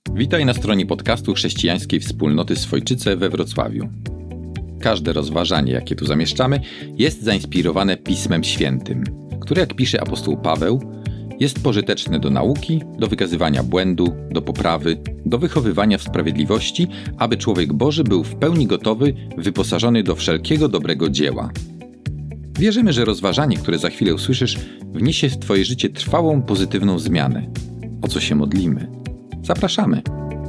Witaj na stronie podcastu Chrześcijańskiej Wspólnoty Swojczyce we Wrocławiu. Każde rozważanie, jakie tu zamieszczamy, jest zainspirowane Pismem Świętym, które, jak pisze apostoł Paweł, jest pożyteczne do nauki, do wykazywania błędu, do poprawy, do wychowywania w sprawiedliwości, aby człowiek Boży był w pełni gotowy, wyposażony do wszelkiego dobrego dzieła. Wierzymy, że rozważanie, które za chwilę usłyszysz, wniesie w Twoje życie trwałą, pozytywną zmianę. O co się modlimy? Zapraszamy!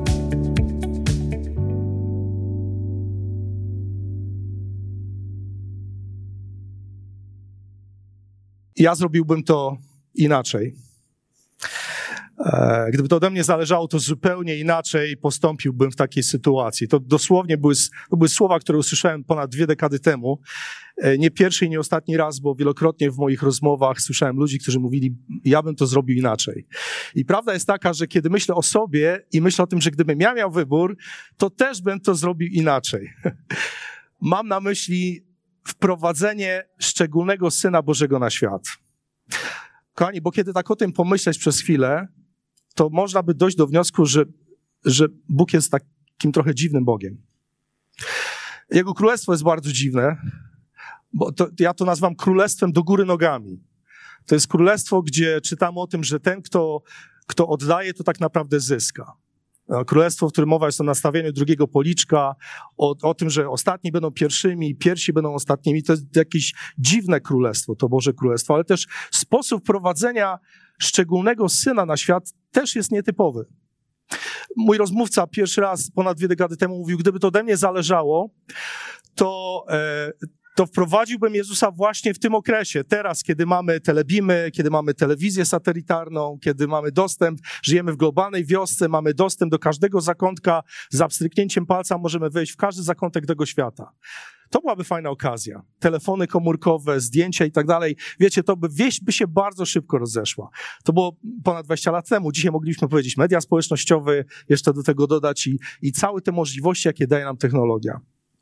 Ja zrobiłbym to inaczej. Gdyby to ode mnie zależało, to zupełnie inaczej postąpiłbym w takiej sytuacji. To dosłownie były słowa, które usłyszałem ponad 2 dekady temu. Nie pierwszy i nie ostatni raz, bo wielokrotnie w moich rozmowach słyszałem ludzi, którzy mówili, ja bym to zrobił inaczej. I prawda jest taka, że kiedy myślę o sobie i myślę o tym, że gdybym ja miał wybór, to też bym to zrobił inaczej. Mam na myśli wprowadzenie szczególnego Syna Bożego na świat. Kochani, bo kiedy tak o tym pomyśleć przez chwilę, to można by dojść do wniosku, że Bóg jest takim trochę dziwnym Bogiem. Jego królestwo jest bardzo dziwne, bo ja to nazywam królestwem do góry nogami. To jest królestwo, gdzie czytamy o tym, że ten, kto oddaje, to tak naprawdę zyska. Królestwo, w którym mowa jest o nastawieniu drugiego policzka, o tym, że ostatni będą pierwszymi, pierwsi będą ostatnimi. To jest jakieś dziwne królestwo, to Boże Królestwo, ale też sposób prowadzenia szczególnego Syna na świat też jest nietypowy. Mój rozmówca pierwszy raz ponad 2 dekady temu mówił, gdyby to ode mnie zależało, to wprowadziłbym Jezusa właśnie w tym okresie. Teraz, kiedy mamy telebimy, kiedy mamy telewizję satelitarną, kiedy mamy dostęp, żyjemy w globalnej wiosce, mamy dostęp do każdego zakątka, za pstryknięciem palca możemy wejść w każdy zakątek tego świata. To byłaby fajna okazja. Telefony komórkowe, zdjęcia i tak dalej. Wiecie, wieść by się bardzo szybko rozeszła. To było ponad 20 lat temu. Dzisiaj moglibyśmy powiedzieć media społecznościowe, jeszcze do tego dodać i całe te możliwości, jakie daje nam technologia.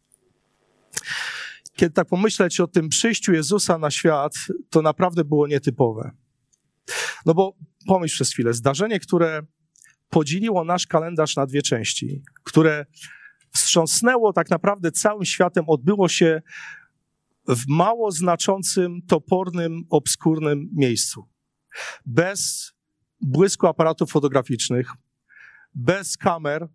Kiedy tak pomyśleć o tym przyjściu Jezusa na świat, to naprawdę było nietypowe. No bo pomyśl przez chwilę, zdarzenie, które podzieliło nasz kalendarz na 2 części, które wstrząsnęło tak naprawdę całym światem, odbyło się w mało znaczącym, topornym, obskurnym miejscu. Bez błysku aparatów fotograficznych, bez kamer,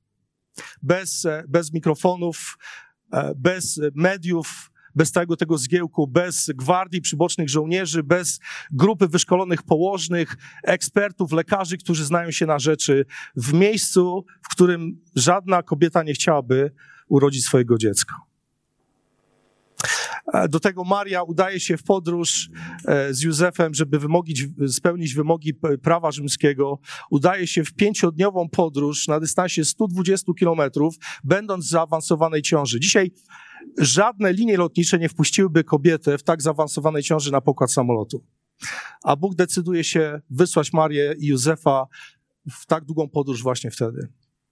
bez mikrofonów, bez mediów, bez całego tego zgiełku, bez gwardii przybocznych żołnierzy, bez grupy wyszkolonych położnych, ekspertów, lekarzy, którzy znają się na rzeczy, w miejscu, w którym żadna kobieta nie chciałaby urodzić swojego dziecka. Do tego Maria udaje się w podróż z Józefem, żeby spełnić wymogi prawa rzymskiego. Udaje się w 5-dniową podróż na dystansie 120 kilometrów, będąc w zaawansowanej ciąży. Dzisiaj żadne linie lotnicze nie wpuściłyby kobietę w tak zaawansowanej ciąży na pokład samolotu. A Bóg decyduje się wysłać Marię i Józefa w tak długą podróż właśnie wtedy.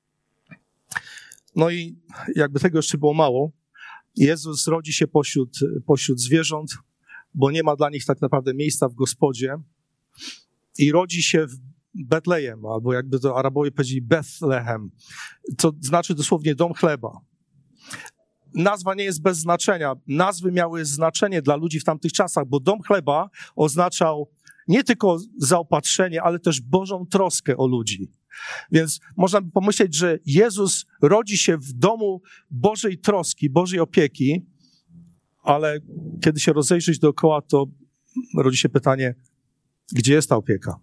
No i jakby tego jeszcze było mało, Jezus rodzi się pośród zwierząt, bo nie ma dla nich tak naprawdę miejsca w gospodzie i rodzi się w Betlejem, albo jakby to Arabowie powiedzieli Bethlehem, co znaczy dosłownie dom chleba. Nazwa nie jest bez znaczenia. Nazwy miały znaczenie dla ludzi w tamtych czasach, bo dom chleba oznaczał nie tylko zaopatrzenie, ale też Bożą troskę o ludzi. Więc można by pomyśleć, że Jezus rodzi się w domu Bożej troski, Bożej opieki, ale kiedy się rozejrzysz dookoła, to rodzi się pytanie, gdzie jest ta opieka?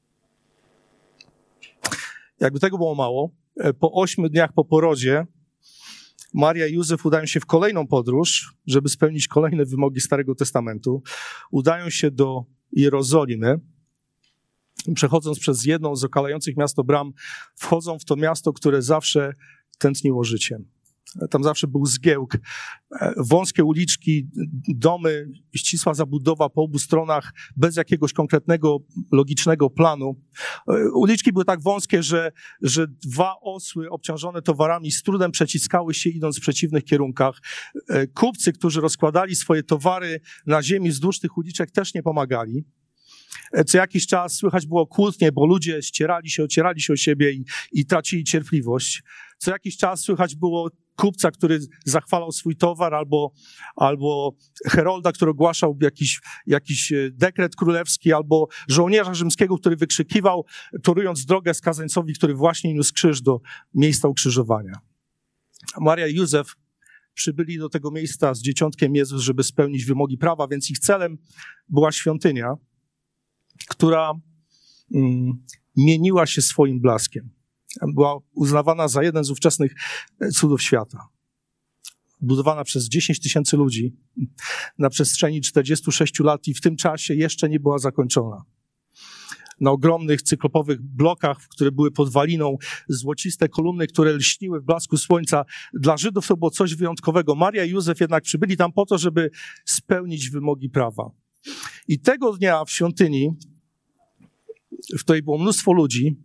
Jakby tego było mało, po 8 dniach po porodzie Maria i Józef udają się w kolejną podróż, żeby spełnić kolejne wymogi Starego Testamentu. Udają się do Jerozolimy. Przechodząc przez jedną z okalających miasto bram, wchodzą w to miasto, które zawsze tętniło życiem. Tam zawsze był zgiełk, wąskie uliczki, domy, ścisła zabudowa po obu stronach, bez jakiegoś konkretnego, logicznego planu. Uliczki były tak wąskie, że 2 osły obciążone towarami z trudem przeciskały się, idąc w przeciwnych kierunkach. Kupcy, którzy rozkładali swoje towary na ziemi wzdłuż tych uliczek, też nie pomagali. Co jakiś czas słychać było kłótnie, bo ludzie ocierali się o siebie i tracili cierpliwość. Co jakiś czas słychać było kupca, który zachwalał swój towar, albo herolda, który ogłaszał jakiś dekret królewski, albo żołnierza rzymskiego, który wykrzykiwał, torując drogę skazańcowi, który właśnie niósł krzyż do miejsca ukrzyżowania. Maria i Józef przybyli do tego miejsca z dzieciątkiem Jezus, żeby spełnić wymogi prawa, więc ich celem była świątynia, która mieniła się swoim blaskiem. Była uznawana za jeden z ówczesnych cudów świata. Budowana przez 10 000 ludzi na przestrzeni 46 lat i w tym czasie jeszcze nie była zakończona. Na ogromnych cyklopowych blokach, które były podwaliną, złociste kolumny, które lśniły w blasku słońca. Dla Żydów to było coś wyjątkowego. Maria i Józef jednak przybyli tam po to, żeby spełnić wymogi prawa. I tego dnia w świątyni, w której było mnóstwo ludzi,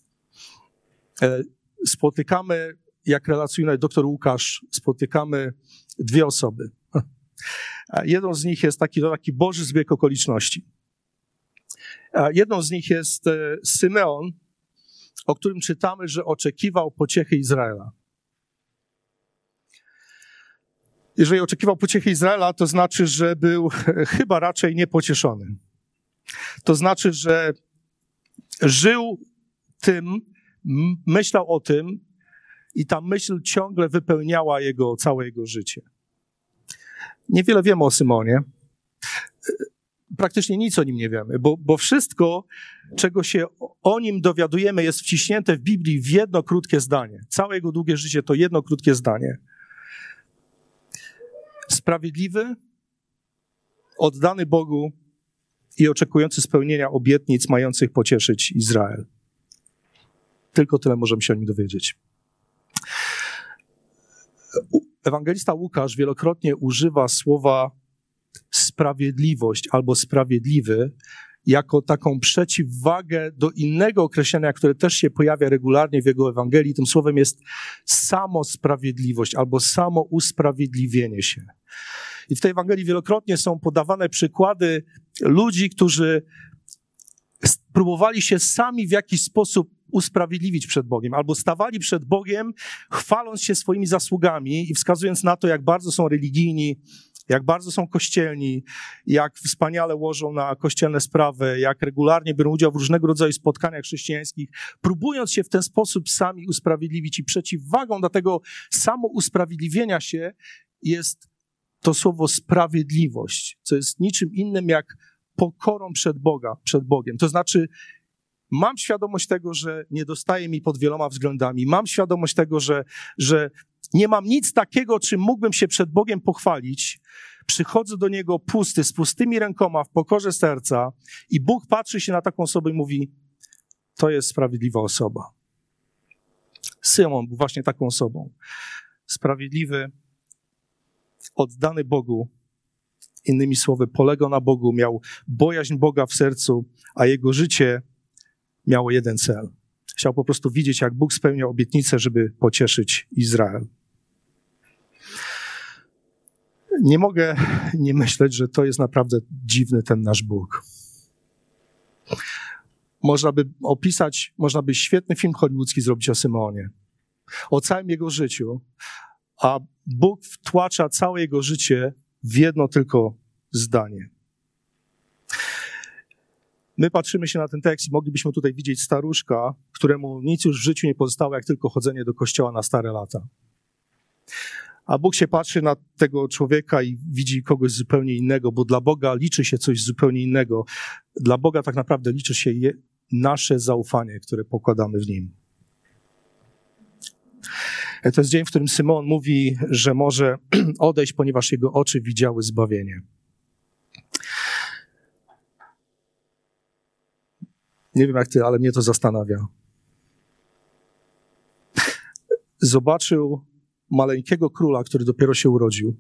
spotykamy, jak relacjonuje dr Łukasz, spotykamy dwie osoby. Jedną z nich jest taki Boży zbieg okoliczności. Jedną z nich jest Symeon, o którym czytamy, że oczekiwał pociechy Izraela. Jeżeli oczekiwał pociechy Izraela, to znaczy, że był chyba raczej niepocieszony. To znaczy, że żył tym, myślał o tym i ta myśl ciągle wypełniała całe jego życie. Niewiele wiemy o Symeonie. Praktycznie nic o nim nie wiemy, bo wszystko, czego się o nim dowiadujemy, jest wciśnięte w Biblii w jedno krótkie zdanie. Całe jego długie życie to jedno krótkie zdanie. Sprawiedliwy, oddany Bogu i oczekujący spełnienia obietnic mających pocieszyć Izrael. Tylko tyle możemy się o nim dowiedzieć. Ewangelista Łukasz wielokrotnie używa słowa sprawiedliwość albo sprawiedliwy jako taką przeciwwagę do innego określenia, które też się pojawia regularnie w jego Ewangelii. Tym słowem jest samosprawiedliwość albo samousprawiedliwienie się. I w tej Ewangelii wielokrotnie są podawane przykłady ludzi, którzy próbowali się sami w jakiś sposób usprawiedliwić przed Bogiem, albo stawali przed Bogiem, chwaląc się swoimi zasługami i wskazując na to, jak bardzo są religijni, jak bardzo są kościelni, jak wspaniale łożą na kościelne sprawy, jak regularnie biorą udział w różnego rodzaju spotkaniach chrześcijańskich, próbując się w ten sposób sami usprawiedliwić. I przeciwwagą do tego samousprawiedliwienia się jest to słowo sprawiedliwość, co jest niczym innym jak pokorą przed Bogiem. To znaczy, mam świadomość tego, że nie dostaje mi pod wieloma względami. Mam świadomość tego, że nie mam nic takiego, czym mógłbym się przed Bogiem pochwalić. Przychodzę do Niego pusty, z pustymi rękoma, w pokorze serca i Bóg patrzy się na taką osobę i mówi, to jest sprawiedliwa osoba. Szymon był właśnie taką osobą. Sprawiedliwy, oddany Bogu. Innymi słowy, polegał na Bogu, miał bojaźń Boga w sercu, a jego życie miało jeden cel. Chciał po prostu widzieć, jak Bóg spełnia obietnicę, żeby pocieszyć Izrael. Nie mogę nie myśleć, że to jest naprawdę dziwny ten nasz Bóg. Można by świetny film hollywoodzki zrobić o Symeonie, o całym jego życiu, a Bóg wtłacza całe jego życie w jedno tylko zdanie. My patrzymy się na ten tekst i moglibyśmy tutaj widzieć staruszka, któremu nic już w życiu nie pozostało, jak tylko chodzenie do kościoła na stare lata. A Bóg się patrzy na tego człowieka i widzi kogoś zupełnie innego, bo dla Boga liczy się coś zupełnie innego. Dla Boga tak naprawdę liczy się nasze zaufanie, które pokładamy w Nim. To jest dzień, w którym Symeon mówi, że może odejść, ponieważ jego oczy widziały zbawienie. Nie wiem jak ty, ale mnie to zastanawia. Zobaczył maleńkiego króla, który dopiero się urodził.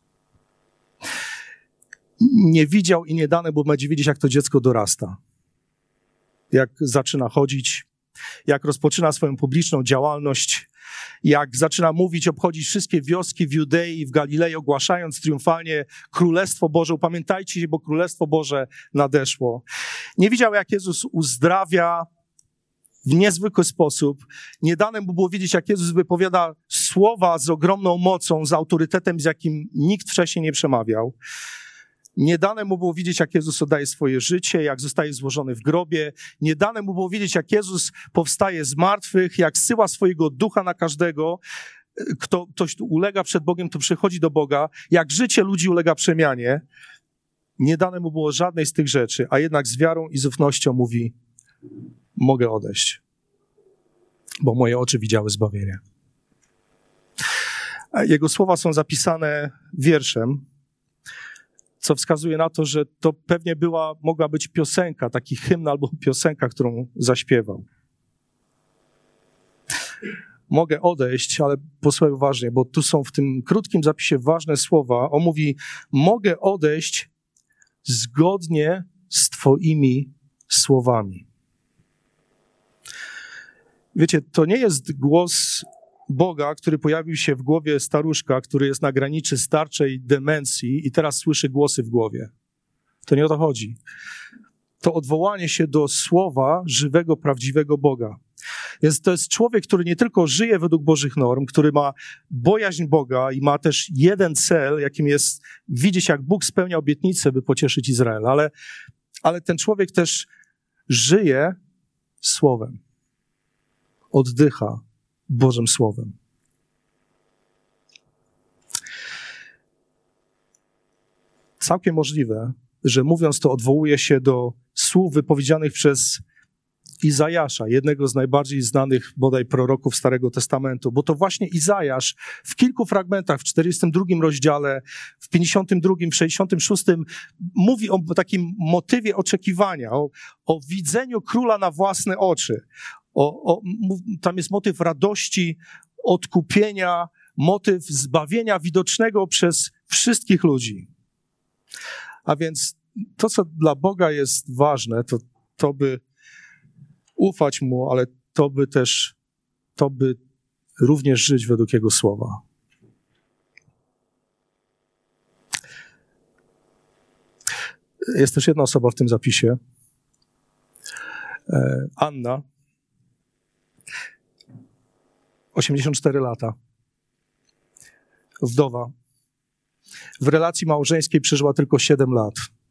Nie widział i nie dane, bo będzie widzieć, jak to dziecko dorasta. Jak zaczyna chodzić, jak rozpoczyna swoją publiczną działalność, jak zaczyna mówić, obchodzić wszystkie wioski w Judei i w Galilei, ogłaszając triumfalnie Królestwo Boże. Upamiętajcie się, bo Królestwo Boże nadeszło. Nie widział, jak Jezus uzdrawia w niezwykły sposób. Nie dane mu było widzieć, jak Jezus wypowiada słowa z ogromną mocą, z autorytetem, z jakim nikt wcześniej nie przemawiał. Nie dane mu było widzieć, jak Jezus oddaje swoje życie, jak zostaje złożony w grobie. Nie dane mu było widzieć, jak Jezus powstaje z martwych, jak zsyła swojego ducha na każdego. Ktoś ulega przed Bogiem, to przychodzi do Boga. Jak życie ludzi ulega przemianie. Nie dane mu było żadnej z tych rzeczy, a jednak z wiarą i z ufnością mówi: mogę odejść, bo moje oczy widziały zbawienie. Jego słowa są zapisane wierszem, co wskazuje na to, że to pewnie mogła być piosenka, taki hymn albo piosenka, którą zaśpiewał. Mogę odejść, ale posłuchaj uważnie, bo tu są w tym krótkim zapisie ważne słowa. On mówi: mogę odejść zgodnie z Twoimi słowami. Wiecie, to nie jest głos Boga, który pojawił się w głowie staruszka, który jest na granicy starczej demencji i teraz słyszy głosy w głowie. To nie o to chodzi. To odwołanie się do słowa żywego, prawdziwego Boga. Więc to jest człowiek, który nie tylko żyje według Bożych norm, który ma bojaźń Boga i ma też jeden cel, jakim jest widzieć, jak Bóg spełnia obietnicę, by pocieszyć Izrael. Ale ten człowiek też żyje Słowem. Oddycha Bożym Słowem. Całkiem możliwe, że mówiąc to odwołuje się do słów wypowiedzianych przez Izajasza, jednego z najbardziej znanych bodaj proroków Starego Testamentu, bo to właśnie Izajasz w kilku fragmentach, w 42 rozdziale, w 52, w 66 mówi o takim motywie oczekiwania, o widzeniu króla na własne oczy. Tam jest motyw radości, odkupienia, motyw zbawienia widocznego przez wszystkich ludzi. A więc to, co dla Boga jest ważne, to by ufać Mu, ale to by również żyć według Jego słowa. Jest też jedna osoba w tym zapisie. Anna. 84 lata. Wdowa. W relacji małżeńskiej przeżyła tylko 7 lat.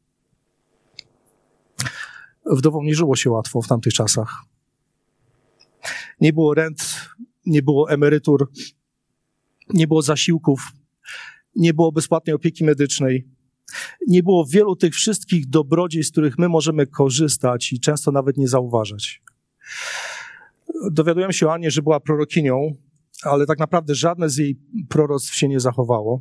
Wdowom nie żyło się łatwo w tamtych czasach. Nie było rent, nie było emerytur, nie było zasiłków, nie było bezpłatnej opieki medycznej, nie było wielu tych wszystkich dobrodziejstw, z których my możemy korzystać i często nawet nie zauważać. Dowiadujemy się o Annie, że była prorokinią, ale tak naprawdę żadne z jej proroctw się nie zachowało.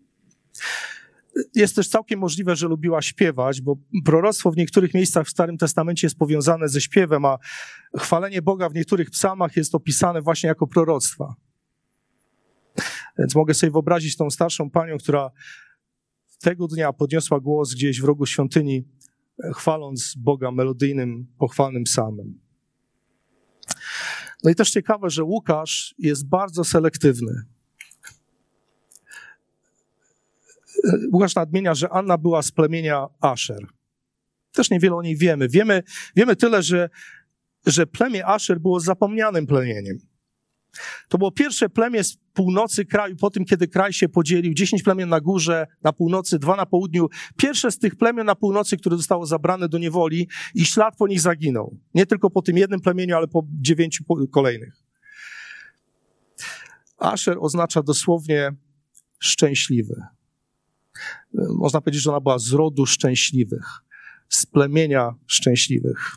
Jest też całkiem możliwe, że lubiła śpiewać, bo proroctwo w niektórych miejscach w Starym Testamencie jest powiązane ze śpiewem, a chwalenie Boga w niektórych psalmach jest opisane właśnie jako proroctwa. Więc mogę sobie wyobrazić tą starszą panią, która tego dnia podniosła głos gdzieś w rogu świątyni, chwaląc Boga melodyjnym, pochwalnym psalmem. No i też ciekawe, że Łukasz jest bardzo selektywny. Łukasz nadmienia, że Anna była z plemienia Asher. Też niewiele o niej wiemy. Wiemy tyle, że plemię Asher było zapomnianym plemieniem. To było pierwsze plemię z północy kraju, po tym, kiedy kraj się podzielił. 10 plemion na górze, na północy, 2 na południu. Pierwsze z tych plemion na północy, które zostało zabrane do niewoli i ślad po nich zaginął. Nie tylko po tym jednym plemieniu, ale po 9 kolejnych. Asher oznacza dosłownie szczęśliwy. Można powiedzieć, że ona była z rodu szczęśliwych, z plemienia szczęśliwych.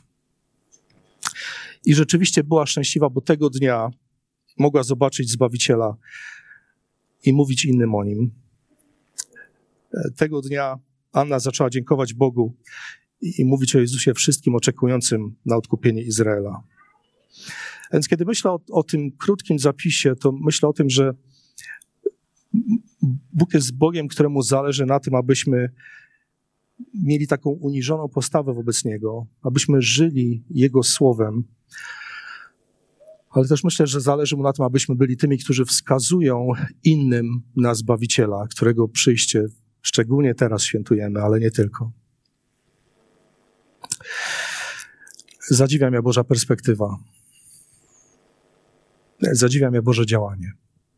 I rzeczywiście była szczęśliwa, bo tego dnia mogła zobaczyć Zbawiciela i mówić innym o Nim. Tego dnia Anna zaczęła dziękować Bogu i mówić o Jezusie wszystkim oczekującym na odkupienie Izraela. Więc kiedy myślę o tym krótkim zapisie, to myślę o tym, że Bóg jest Bogiem, któremu zależy na tym, abyśmy mieli taką uniżoną postawę wobec Niego, abyśmy żyli Jego Słowem, Ale też myślę, że zależy mu na tym, abyśmy byli tymi, którzy wskazują innym na Zbawiciela, którego przyjście szczególnie teraz świętujemy, ale nie tylko. Zadziwia mnie Boża perspektywa. Zadziwia mnie Boże działanie.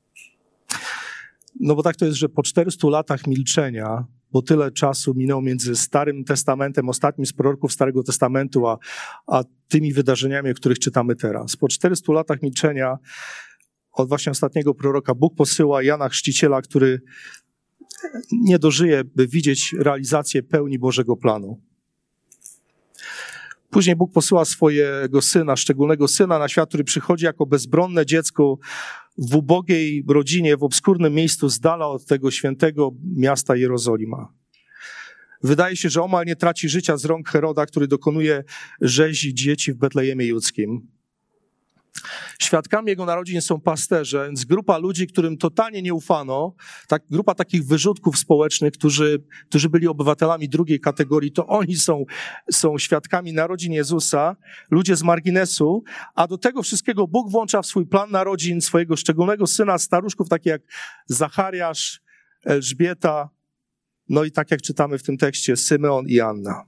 No bo tak to jest, że po 400 latach milczenia, bo tyle czasu minęło między Starym Testamentem, ostatnim z proroków Starego Testamentu, a tymi wydarzeniami, o których czytamy teraz. Po 400 latach milczenia od właśnie ostatniego proroka Bóg posyła Jana Chrzciciela, który nie dożyje, by widzieć realizację pełni Bożego planu. Później Bóg posyła swojego syna, szczególnego syna na świat, który przychodzi jako bezbronne dziecko w ubogiej rodzinie, w obskurnym miejscu z dala od tego świętego miasta Jerozolima. Wydaje się, że omal nie traci życia z rąk Heroda, który dokonuje rzezi dzieci w Betlejemie Judzkim. Świadkami jego narodzin są pasterze, więc grupa ludzi, którym totalnie nie ufano, grupa takich wyrzutków społecznych, którzy byli obywatelami drugiej kategorii, to oni są świadkami narodzin Jezusa, ludzie z marginesu, a do tego wszystkiego Bóg włącza w swój plan narodzin swojego szczególnego syna, staruszków, takich jak Zachariasz, Elżbieta, no i tak jak czytamy w tym tekście, Symeon i Anna.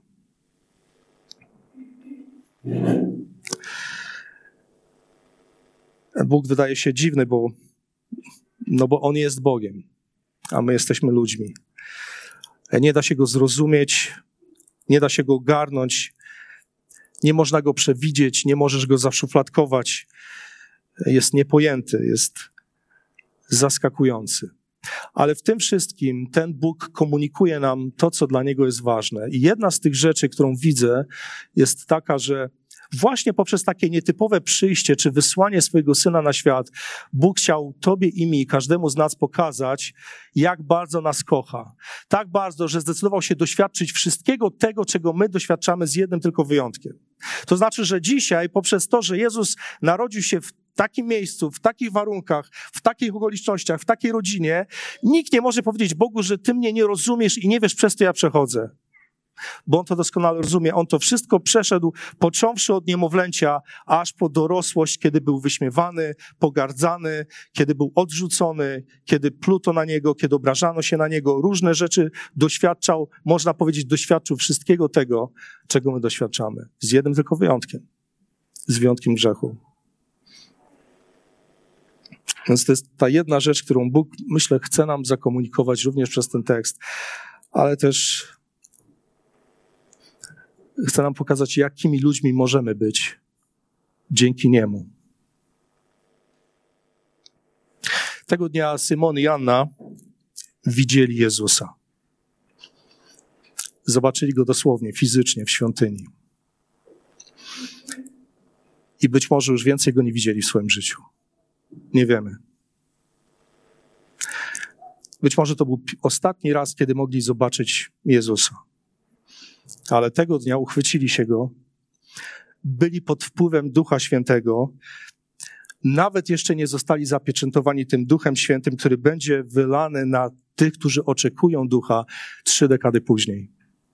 Bóg wydaje się dziwny, bo On jest Bogiem, a my jesteśmy ludźmi. Nie da się Go zrozumieć, nie da się Go ogarnąć, nie można Go przewidzieć, nie możesz Go zaszufladkować. Jest niepojęty, jest zaskakujący. Ale w tym wszystkim ten Bóg komunikuje nam to, co dla Niego jest ważne. I jedna z tych rzeczy, którą widzę, jest taka, że właśnie poprzez takie nietypowe przyjście, czy wysłanie swojego Syna na świat, Bóg chciał Tobie i mi, każdemu z nas pokazać, jak bardzo nas kocha. Tak bardzo, że zdecydował się doświadczyć wszystkiego tego, czego my doświadczamy z jednym tylko wyjątkiem. To znaczy, że dzisiaj poprzez to, że Jezus narodził się w takim miejscu, w takich warunkach, w takich okolicznościach, w takiej rodzinie, nikt nie może powiedzieć Bogu, że Ty mnie nie rozumiesz i nie wiesz, przez co ja przechodzę. Bo On to doskonale rozumie. On to wszystko przeszedł, począwszy od niemowlęcia, aż po dorosłość, kiedy był wyśmiewany, pogardzany, kiedy był odrzucony, kiedy pluto na Niego, kiedy obrażano się na Niego. Różne rzeczy doświadczał, można powiedzieć, doświadczył wszystkiego tego, czego my doświadczamy. Z jednym tylko wyjątkiem. Z wyjątkiem grzechu. Więc to jest ta jedna rzecz, którą Bóg, myślę, chce nam zakomunikować również przez ten tekst, ale też chce nam pokazać, jakimi ludźmi możemy być dzięki Niemu. Tego dnia Szymon i Anna widzieli Jezusa. Zobaczyli Go dosłownie, fizycznie w świątyni. I być może już więcej Go nie widzieli w swoim życiu. Nie wiemy. Być może to był ostatni raz, kiedy mogli zobaczyć Jezusa. Ale tego dnia uchwycili się Go, byli pod wpływem Ducha Świętego, nawet jeszcze nie zostali zapieczętowani tym Duchem Świętym, który będzie wylany na tych, którzy oczekują Ducha 3 dekady później.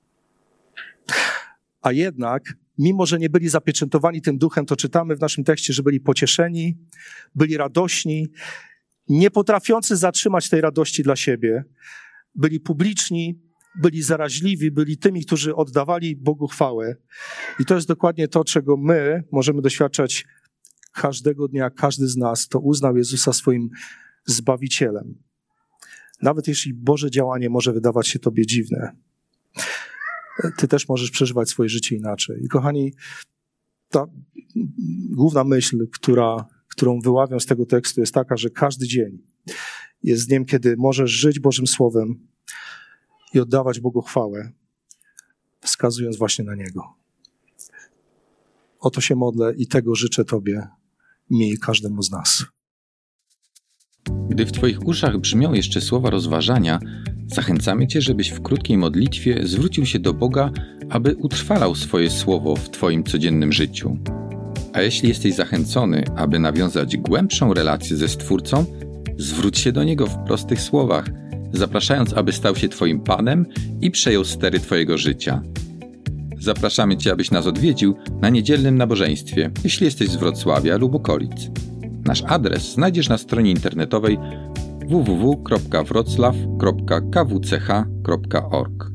A jednak, mimo że nie byli zapieczętowani tym Duchem, to czytamy w naszym tekście, że byli pocieszeni, byli radośni, nie potrafiący zatrzymać tej radości dla siebie, byli publiczni, byli zaraźliwi, byli tymi, którzy oddawali Bogu chwałę. I to jest dokładnie to, czego my możemy doświadczać każdego dnia. Każdy z nas, kto uznał Jezusa swoim Zbawicielem. Nawet jeśli Boże działanie może wydawać się Tobie dziwne, Ty też możesz przeżywać swoje życie inaczej. I kochani, ta główna myśl, którą wyławiam z tego tekstu, jest taka, że każdy dzień jest dniem, kiedy możesz żyć Bożym Słowem i oddawać Bogu chwałę, wskazując właśnie na Niego. O to się modlę i tego życzę Tobie, mi i każdemu z nas. Gdy w Twoich uszach brzmią jeszcze słowa rozważania, zachęcamy Cię, żebyś w krótkiej modlitwie zwrócił się do Boga, aby utrwalał swoje słowo w Twoim codziennym życiu. A jeśli jesteś zachęcony, aby nawiązać głębszą relację ze Stwórcą, zwróć się do Niego w prostych słowach, zapraszając, aby stał się Twoim Panem i przejął stery Twojego życia. Zapraszamy Cię, abyś nas odwiedził na niedzielnym nabożeństwie, jeśli jesteś z Wrocławia lub okolic. Nasz adres znajdziesz na stronie internetowej www.wroclaw.kwch.org.